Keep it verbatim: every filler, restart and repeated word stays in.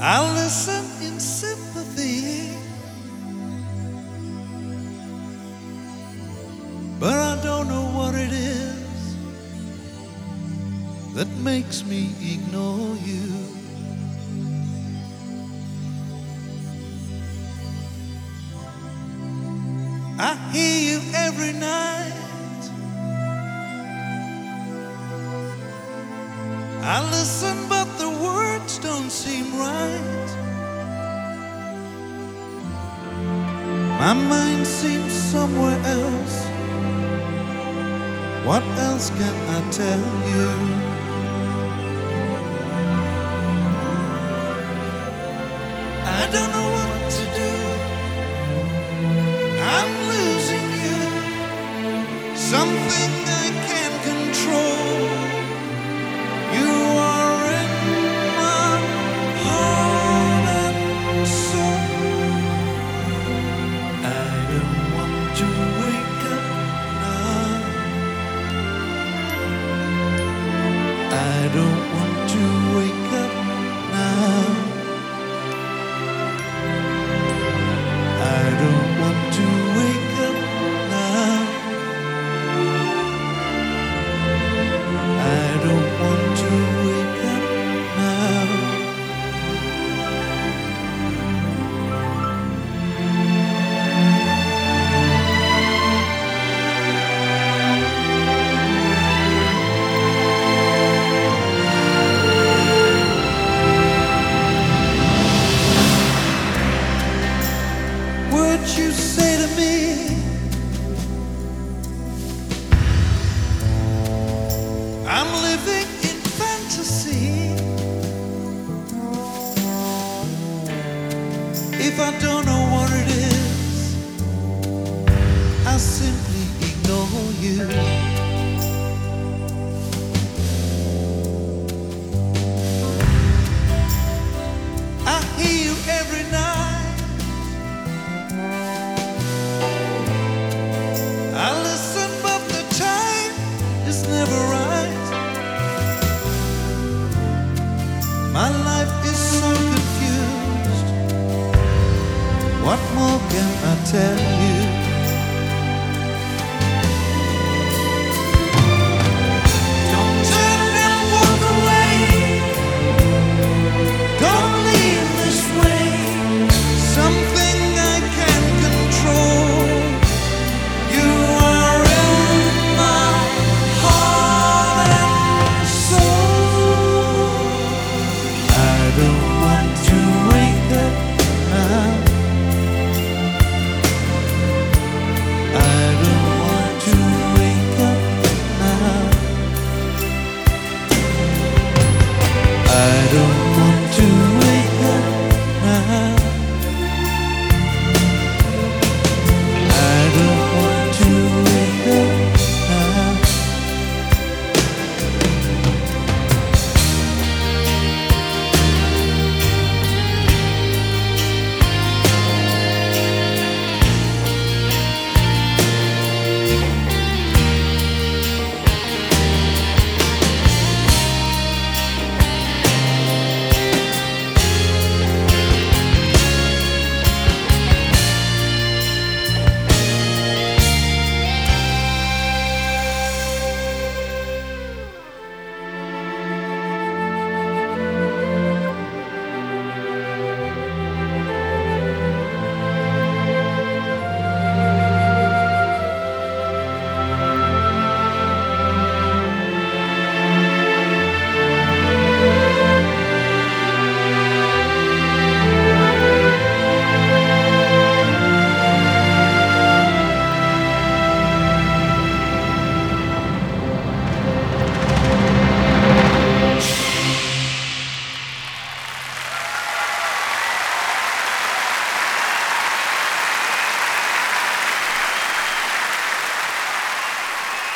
I listen in sympathy, but I don't know what it is that makes me ignore you. I hear you every night. I listen, but the words don't seem right. My mind seems somewhere else. What else can I tell you? I don't know what to do. I'm losing you. Something I can't control. You are in my heart and soul. I don't want to wake up now. I don't want to wake up now. I don't want to wake up now. I don't want to wake up now. Words you say to me, I'm living in fantasy. If I don't know what it is, I simply ignore you. I hear you every night. I listen, but the time is never right. My life is so confused. What more can I tell you?